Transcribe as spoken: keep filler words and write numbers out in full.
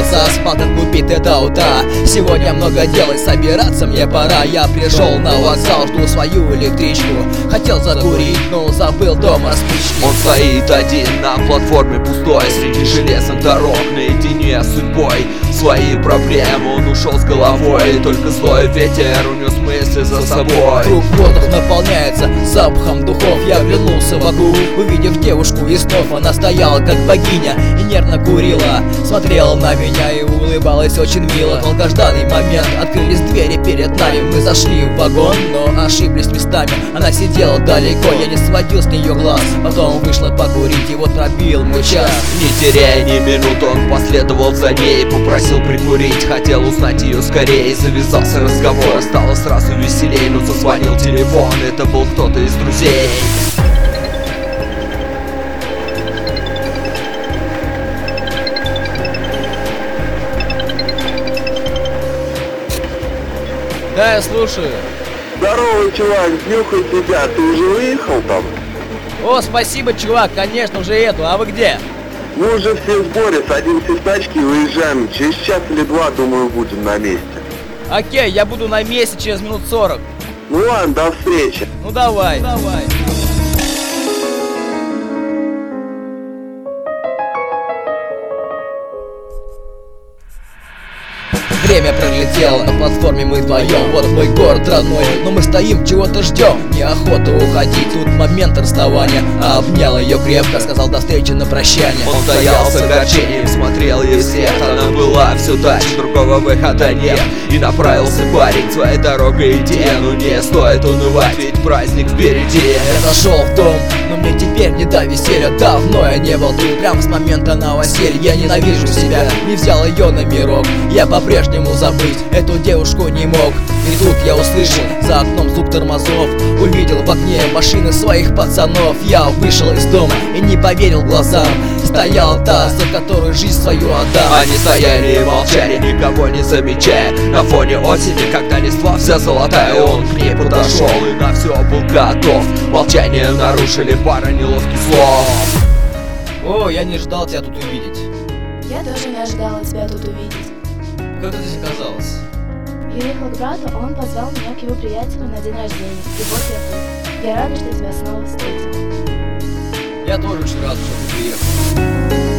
спал как убитый до утра. Сегодня много дел и собираться мне пора. Я пришел на вокзал, жду свою электричку. Хотел закурить, но забыл дома спички. Он стоит один на платформе пустой, среди железных дорог, наедине с судьбой. Свои проблемы он ушел с головой, только злой ветер унес мысли за собой. Круг воздух наполняется запахом духов. Я оглянулся вокруг, увидев девушку, и снова она стояла как богиня и нервно курила. Смотрела на меня и улыбалась очень мило. Долгожданный момент, открылись двери перед нами. Мы зашли в вагон, но ошиблись местами. Она сидела далеко, я не сводил с нее глаз. Потом вышла покурить, и вот пробил мой час. Не теряя ни минут, он последовал за ней, попросил прикурить, хотел узнать ее скорее. Завязался разговор, стало сразу веселей, но зазвонил телефон, это был кто-то из друзей. Да, я слушаю. Здорово, чувак, днюхай тебя, ты уже выехал там? О, спасибо, чувак, конечно, уже еду, а вы где? Мы уже все в сборе, садимся в тачки и уезжаем. Через час или два, думаю, будем на месте. Окей, я буду на месте через минут сорок. Ну ладно, до встречи. Ну давай, давай. Время пролетело, на платформе мы вдвоем. Вот мой город родной, но мы стоим, чего-то ждем. Неохота уходить, тут момент расставания. Обнял ее крепко, сказал до встречи на прощание. Он стоял с огорчением, смотрел ей вслед. Она была все дальше, другого выхода нет. И направился парень своей дорогой идти. Но не стоит унывать, ведь праздник впереди. Я зашел в дом, но мне теперь не до веселья. Давно я не был тут, прямо с момента новоселья. Я ненавижу себя, не взял ее на мирок. Я по-прежнему забыть эту девушку не мог. И тут я услышал за окном звук тормозов. Увидел в окне машины своих пацанов. Я вышел из дома и не поверил глазам. Стояла та, за которую жизнь свою отдал. Они стояли и молчали, никого не замечая. На фоне осени, когда листва вся золотая, он к ней подошел и на все был готов. Молчание нарушили пара неловких слов. О, я не ждал тебя тут увидеть. Я тоже не ожидала тебя тут увидеть. Как ты здесь оказалась? Я ехала к брату, а он позвал меня к его приятелю на день рождения. И вот я тут. Я рада, что тебя снова встретила. Я тоже очень рад, что ты приехал.